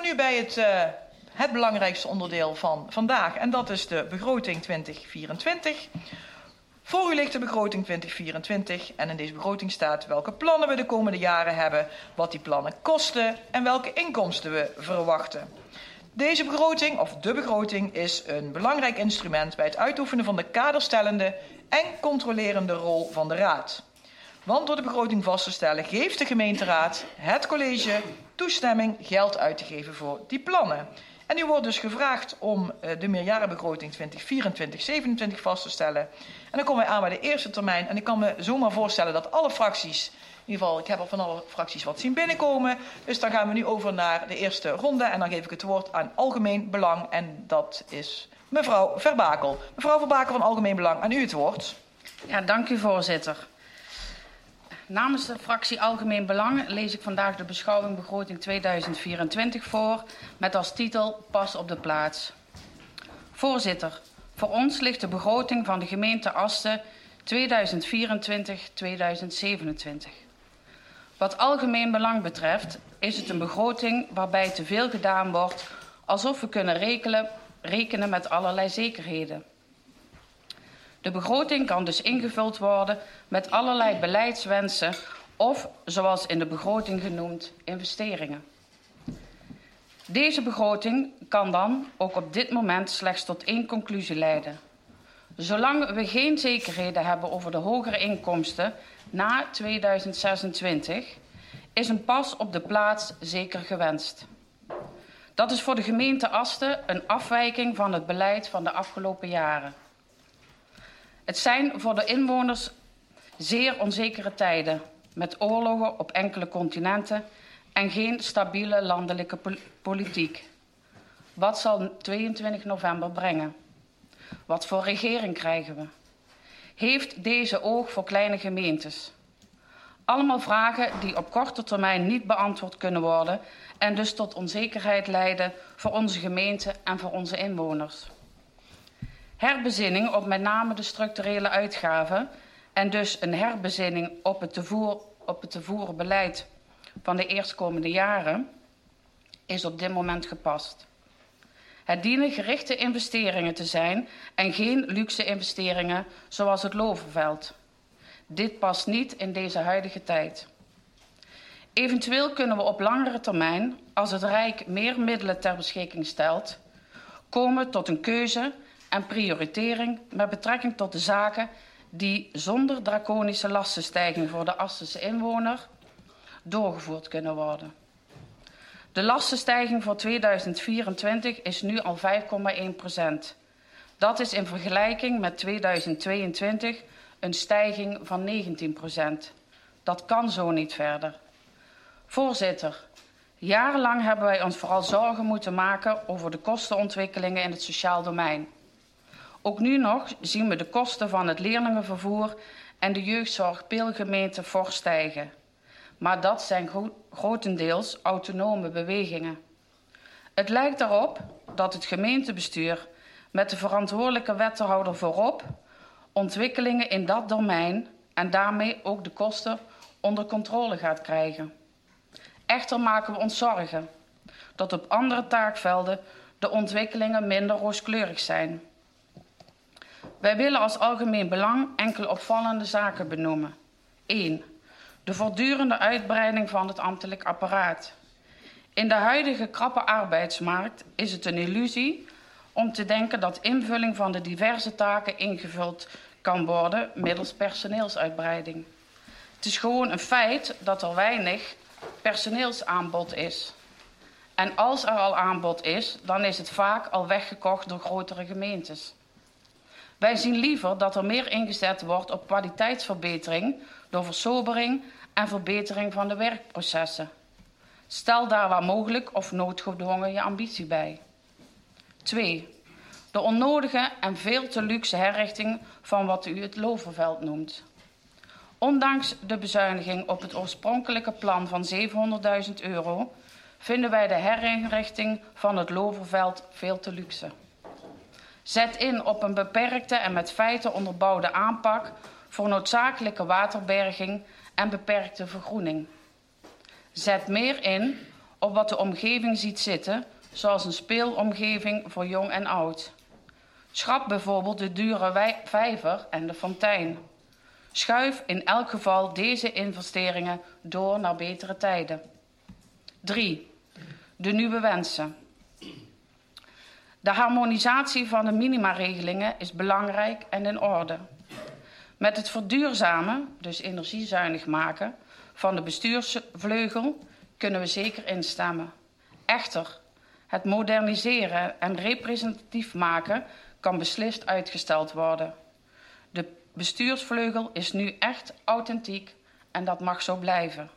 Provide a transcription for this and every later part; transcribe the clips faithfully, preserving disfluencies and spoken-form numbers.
nu bij het, uh, het belangrijkste onderdeel van vandaag. En dat is de begroting twintig vierentwintig. Voor u ligt de begroting twintig vierentwintig. En in deze begroting staat welke plannen we de komende jaren hebben, wat die plannen kosten en welke inkomsten we verwachten. Deze begroting, of de begroting, is een belangrijk instrument bij het uitoefenen van de kaderstellende en controlerende rol van de Raad. Want door de begroting vast te stellen geeft de gemeenteraad het college toestemming geld uit te geven voor die plannen. En u wordt dus gevraagd om de meerjarenbegroting twintig vierentwintig zevenentwintig vast te stellen. En dan komen wij aan bij de eerste termijn. En ik kan me zomaar voorstellen dat alle fracties, in ieder geval ik heb al van alle fracties wat zien binnenkomen. Dus dan gaan we nu over naar de eerste ronde. En dan geef ik het woord aan Algemeen Belang. En dat is mevrouw Verbakel. Mevrouw Verbakel van Algemeen Belang, aan u het woord. Ja, dank u voorzitter. Namens de fractie Algemeen Belang lees ik vandaag de beschouwing begroting tweeduizend vierentwintig voor met als titel Pas op de plaats. Voorzitter, voor ons ligt de begroting van de gemeente Asten tweeduizend vierentwintig tot tweeduizend zevenentwintig. Wat Algemeen Belang betreft is het een begroting waarbij te veel gedaan wordt alsof we kunnen rekenen, rekenen met allerlei zekerheden. De begroting kan dus ingevuld worden met allerlei beleidswensen of, zoals in de begroting genoemd, investeringen. Deze begroting kan dan ook op dit moment slechts tot één conclusie leiden. Zolang we geen zekerheden hebben over de hogere inkomsten na tweeduizend zesentwintig, is een pas op de plaats zeker gewenst. Dat is voor de gemeente Asten een afwijking van het beleid van de afgelopen jaren. Het zijn voor de inwoners zeer onzekere tijden, met oorlogen op enkele continenten en geen stabiele landelijke politiek. Wat zal tweeëntwintig november brengen? Wat voor regering krijgen we? Heeft deze oog voor kleine gemeentes? Allemaal vragen die op korte termijn niet beantwoord kunnen worden en dus tot onzekerheid leiden voor onze gemeente en voor onze inwoners. Herbezinning op met name de structurele uitgaven en dus een herbezinning op het te, voer, op het te voeren beleid van de eerstkomende jaren is op dit moment gepast. Het dienen gerichte investeringen te zijn en geen luxe investeringen zoals het Loverveld. Dit past niet in deze huidige tijd. Eventueel kunnen we op langere termijn, als het Rijk meer middelen ter beschikking stelt, komen tot een keuze en prioritering met betrekking tot de zaken die zonder draconische lastenstijging voor de Astense inwoner doorgevoerd kunnen worden. De lastenstijging voor tweeduizend vierentwintig is nu al vijf komma één procent. Dat is in vergelijking met tweeduizend tweeëntwintig een stijging van negentien procent. Dat kan zo niet verder. Voorzitter, jarenlang hebben wij ons vooral zorgen moeten maken over de kostenontwikkelingen in het sociaal domein. Ook nu nog zien we de kosten van het leerlingenvervoer en de jeugdzorg peelgemeente fors stijgen. Maar dat zijn gro- grotendeels autonome bewegingen. Het lijkt erop dat het gemeentebestuur met de verantwoordelijke wethouder voorop ontwikkelingen in dat domein en daarmee ook de kosten onder controle gaat krijgen. Echter maken we ons zorgen dat op andere taakvelden de ontwikkelingen minder rooskleurig zijn. Wij willen als Algemeen Belang enkele opvallende zaken benoemen. één. De voortdurende uitbreiding van het ambtelijk apparaat. In de huidige krappe arbeidsmarkt is het een illusie om te denken dat invulling van de diverse taken ingevuld kan worden middels personeelsuitbreiding. Het is gewoon een feit dat er weinig personeelsaanbod is. En als er al aanbod is, dan is het vaak al weggekocht door grotere gemeentes. Wij zien liever dat er meer ingezet wordt op kwaliteitsverbetering door versobering en verbetering van de werkprocessen. Stel daar waar mogelijk of noodgedwongen je ambitie bij. twee. De onnodige en veel te luxe herrichting van wat u het Loverveld noemt. Ondanks de bezuiniging op het oorspronkelijke plan van zevenhonderdduizend euro vinden wij de herinrichting van het Loverveld veel te luxe. Zet in op een beperkte en met feiten onderbouwde aanpak voor noodzakelijke waterberging en beperkte vergroening. Zet meer in op wat de omgeving ziet zitten, zoals een speelomgeving voor jong en oud. Schrap bijvoorbeeld de dure vijver en de fontein. Schuif in elk geval deze investeringen door naar betere tijden. drie. De nieuwe wensen. De harmonisatie van de minimaregelingen is belangrijk en in orde. Met het verduurzamen, dus energiezuinig maken, van de bestuursvleugel kunnen we zeker instemmen. Echter, het moderniseren en representatief maken kan beslist uitgesteld worden. De bestuursvleugel is nu echt authentiek en dat mag zo blijven.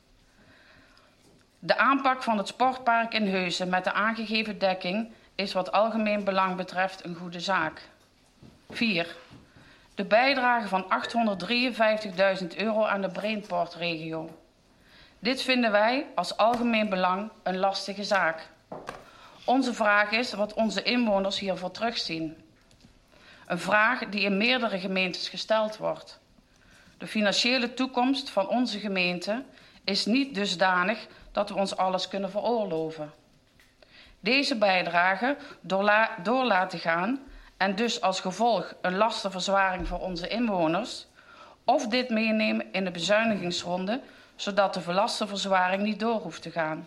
De aanpak van het sportpark in Heusden met de aangegeven dekking is wat algemeen belang betreft een goede zaak. vier. De bijdrage van achthonderddrieënvijftigduizend euro aan de Brainport-regio. Dit vinden wij als algemeen belang een lastige zaak. Onze vraag is wat onze inwoners hiervoor terugzien. Een vraag die in meerdere gemeentes gesteld wordt. De financiële toekomst van onze gemeente is niet dusdanig dat we ons alles kunnen veroorloven. Deze bijdrage door, door laten gaan en dus als gevolg een lastenverzwaring voor onze inwoners, of dit meenemen in de bezuinigingsronde, zodat de lastenverzwaring niet door hoeft te gaan.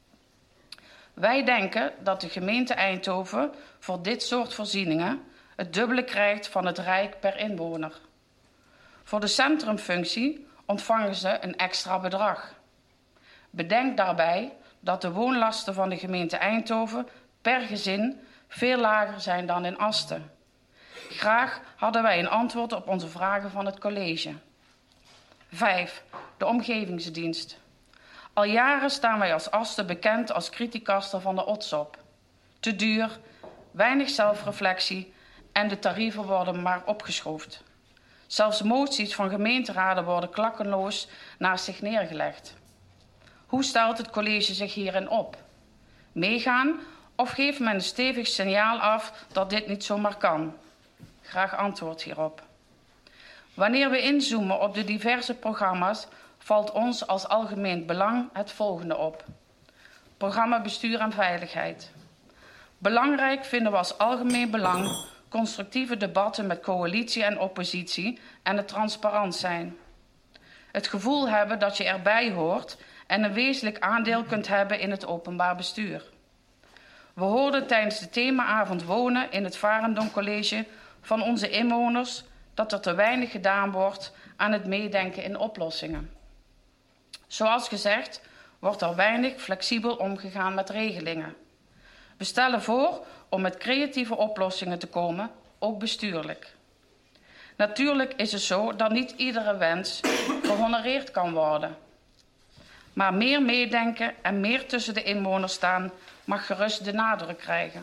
Wij denken dat de gemeente Eindhoven voor dit soort voorzieningen het dubbele krijgt van het Rijk per inwoner. Voor de centrumfunctie ontvangen ze een extra bedrag. Bedenk daarbij dat de woonlasten van de gemeente Eindhoven per gezin veel lager zijn dan in Asten. Graag hadden wij een antwoord op onze vragen van het college. vijf. De omgevingsdienst. Al jaren staan wij als Asten bekend als kritiekaster van de O T S O P. Te duur, weinig zelfreflectie en de tarieven worden maar opgeschroefd. Zelfs moties van gemeenteraden worden klakkeloos naast zich neergelegd. Hoe stelt het college zich hierin op? Meegaan of geeft men een stevig signaal af dat dit niet zomaar kan? Graag antwoord hierop. Wanneer we inzoomen op de diverse programma's, valt ons als algemeen belang het volgende op. Programma Bestuur en Veiligheid. Belangrijk vinden we als algemeen belang constructieve debatten met coalitie en oppositie en het transparant zijn. Het gevoel hebben dat je erbij hoort en een wezenlijk aandeel kunt hebben in het openbaar bestuur. We hoorden tijdens de themaavond Wonen in het Varendom College van onze inwoners dat er te weinig gedaan wordt aan het meedenken in oplossingen. Zoals gezegd wordt er weinig flexibel omgegaan met regelingen. We stellen voor om met creatieve oplossingen te komen, ook bestuurlijk. Natuurlijk is het zo dat niet iedere wens gehonoreerd kan worden. Maar meer meedenken en meer tussen de inwoners staan mag gerust de nadruk krijgen.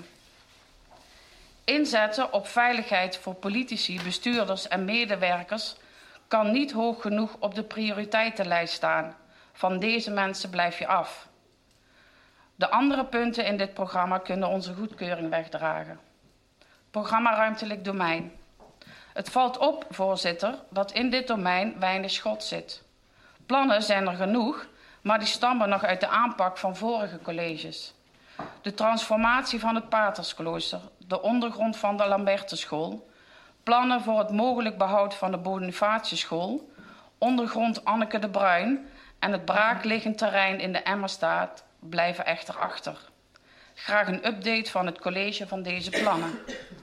Inzetten op veiligheid voor politici, bestuurders en medewerkers kan niet hoog genoeg op de prioriteitenlijst staan. Van deze mensen blijf je af. De andere punten in dit programma kunnen onze goedkeuring wegdragen. Programma Ruimtelijk Domein. Het valt op, voorzitter, dat in dit domein weinig schot zit. Plannen zijn er genoeg, maar die stammen nog uit de aanpak van vorige colleges. De transformatie van het Patersklooster, de ondergrond van de Lambertenschool, plannen voor het mogelijk behoud van de Bonifatiuschool, ondergrond Anneke de Bruin en het braakliggend terrein in de Emmerstaat blijven echter achter. Graag een update van het college van deze plannen.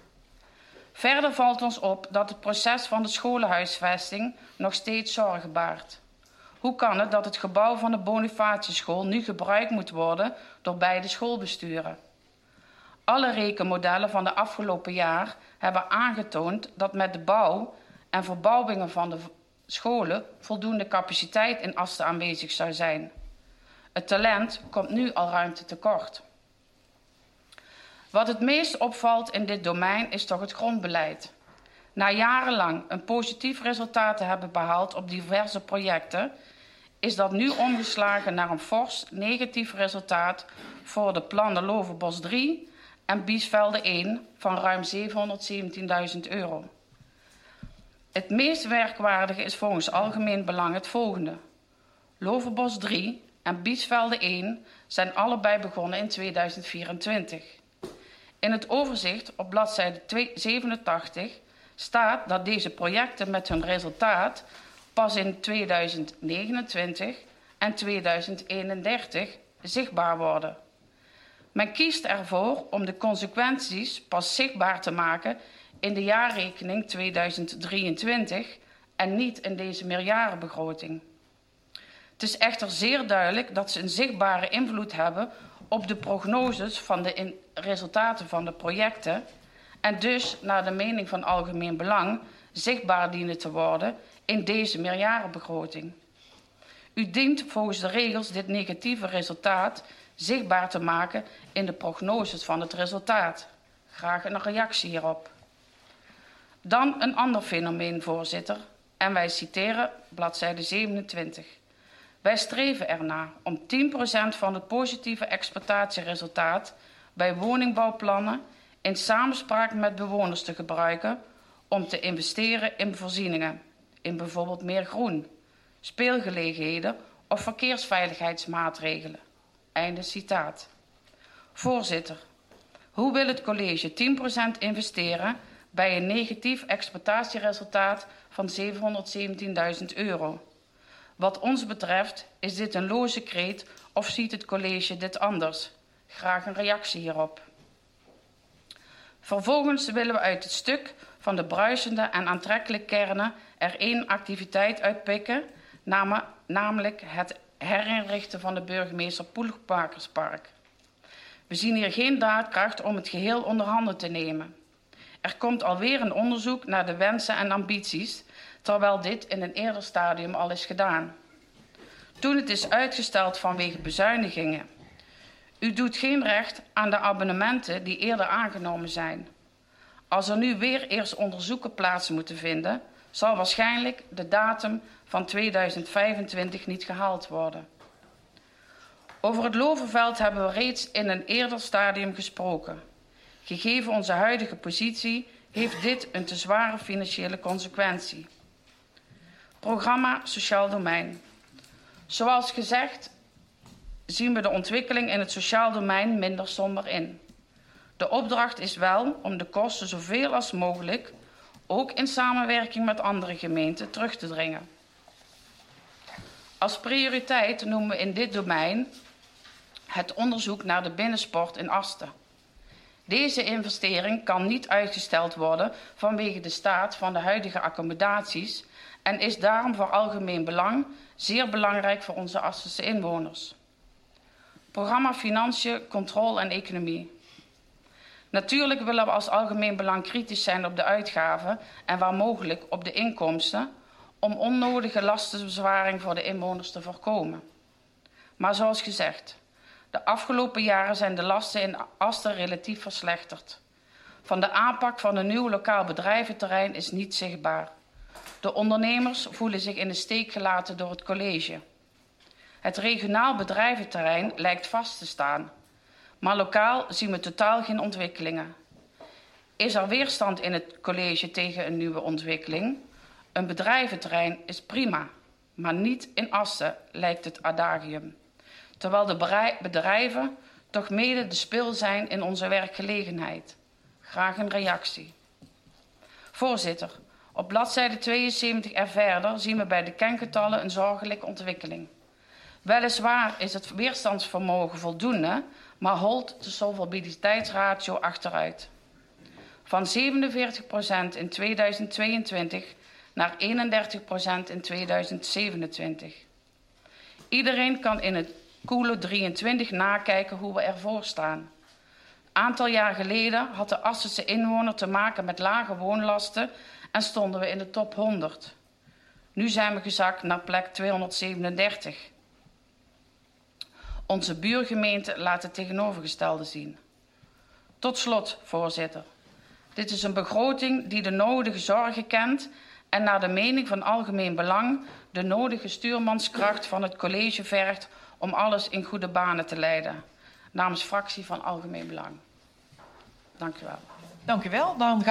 Verder valt ons op dat het proces van de scholenhuisvesting nog steeds zorgen baart. Hoe kan het dat het gebouw van de Bonifatiuschool nu gebruikt moet worden door beide schoolbesturen? Alle rekenmodellen van de afgelopen jaar hebben aangetoond dat met de bouw en verbouwingen van de scholen voldoende capaciteit in Asten aanwezig zou zijn. Het talent komt nu al ruimte tekort. Wat het meest opvalt in dit domein is toch het grondbeleid. Na jarenlang een positief resultaat te hebben behaald op diverse projecten, is dat nu omgeslagen naar een fors negatief resultaat voor de plannen Lovenbos drie en Biesvelde één van ruim zevenhonderdzeventienduizend euro. Het meest merkwaardige is volgens algemeen belang het volgende. Lovenbos drie en Biesvelde één zijn allebei begonnen in tweeduizend vierentwintig. In het overzicht op bladzijde zevenentachtig staat dat deze projecten met hun resultaat pas in tweeduizend negenentwintig en tweeduizend eenendertig zichtbaar worden. Men kiest ervoor om de consequenties pas zichtbaar te maken in de jaarrekening tweeduizend drieëntwintig en niet in deze meerjarenbegroting. Het is echter zeer duidelijk dat ze een zichtbare invloed hebben op de prognoses van de in resultaten van de projecten en dus, naar de mening van algemeen belang, zichtbaar dienen te worden in deze meerjarenbegroting. U dient volgens de regels dit negatieve resultaat zichtbaar te maken in de prognoses van het resultaat. Graag een reactie hierop. Dan een ander fenomeen, voorzitter, en wij citeren bladzijde zevenentwintig. Wij streven ernaar om tien procent van het positieve exploitatieresultaat bij woningbouwplannen in samenspraak met bewoners te gebruiken om te investeren in voorzieningen, in bijvoorbeeld meer groen, speelgelegenheden of verkeersveiligheidsmaatregelen. Einde citaat. Voorzitter, hoe wil het college tien procent investeren bij een negatief exploitatieresultaat van zevenhonderdzeventienduizend euro? Wat ons betreft is dit een loze kreet of ziet het college dit anders? Graag een reactie hierop. Vervolgens willen we uit het stuk van de bruisende en aantrekkelijke kernen er één activiteit uitpikken, namelijk het herinrichten van de burgemeester Poelbakerspark. We zien hier geen daadkracht om het geheel onder handen te nemen. Er komt alweer een onderzoek naar de wensen en ambities, terwijl dit in een eerder stadium al is gedaan. Toen het is uitgesteld vanwege bezuinigingen. U doet geen recht aan de abonnementen die eerder aangenomen zijn. Als er nu weer eerst onderzoeken plaats moeten vinden, zal waarschijnlijk de datum van tweeduizend vijfentwintig niet gehaald worden. Over het Loverveld hebben we reeds in een eerder stadium gesproken. Gegeven onze huidige positie heeft dit een te zware financiële consequentie. Programma Sociaal Domein. Zoals gezegd zien we de ontwikkeling in het sociaal domein minder somber in. De opdracht is wel om de kosten zoveel als mogelijk, ook in samenwerking met andere gemeenten, terug te dringen. Als prioriteit noemen we in dit domein het onderzoek naar de binnensport in Asten. Deze investering kan niet uitgesteld worden vanwege de staat van de huidige accommodaties en is daarom voor algemeen belang zeer belangrijk voor onze Astense inwoners. Programma Financiën, Controle en Economie. Natuurlijk willen we als algemeen belang kritisch zijn op de uitgaven en waar mogelijk op de inkomsten om onnodige lastenbezwaring voor de inwoners te voorkomen. Maar zoals gezegd, de afgelopen jaren zijn de lasten in Asten relatief verslechterd. Van de aanpak van een nieuw lokaal bedrijventerrein is niet zichtbaar. De ondernemers voelen zich in de steek gelaten door het college. Het regionaal bedrijventerrein lijkt vast te staan, maar lokaal zien we totaal geen ontwikkelingen. Is er weerstand in het college tegen een nieuwe ontwikkeling? Een bedrijventerrein is prima, maar niet in Asten, lijkt het adagium. Terwijl de bedrijven toch mede de spil zijn in onze werkgelegenheid. Graag een reactie. Voorzitter, op bladzijde tweeënzeventig en verder zien we bij de kengetallen een zorgelijke ontwikkeling. Weliswaar is het weerstandsvermogen voldoende, maar holt de solvabiliteitsratio achteruit. Van zevenenveertig procent in tweeduizend tweeëntwintig naar eenendertig procent in tweeduizend zevenentwintig. Iedereen kan in het koele drieëntwintig nakijken hoe we ervoor staan. Een aantal jaar geleden had de Astense inwoner te maken met lage woonlasten en stonden we in de top honderd. Nu zijn we gezakt naar plek tweehonderdzevenendertig. Onze buurgemeente laat het tegenovergestelde zien. Tot slot, voorzitter. Dit is een begroting die de nodige zorgen kent en naar de mening van algemeen belang de nodige stuurmanskracht van het college vergt om alles in goede banen te leiden. Namens fractie van algemeen belang. Dank u wel. Dank u wel. Dan gaan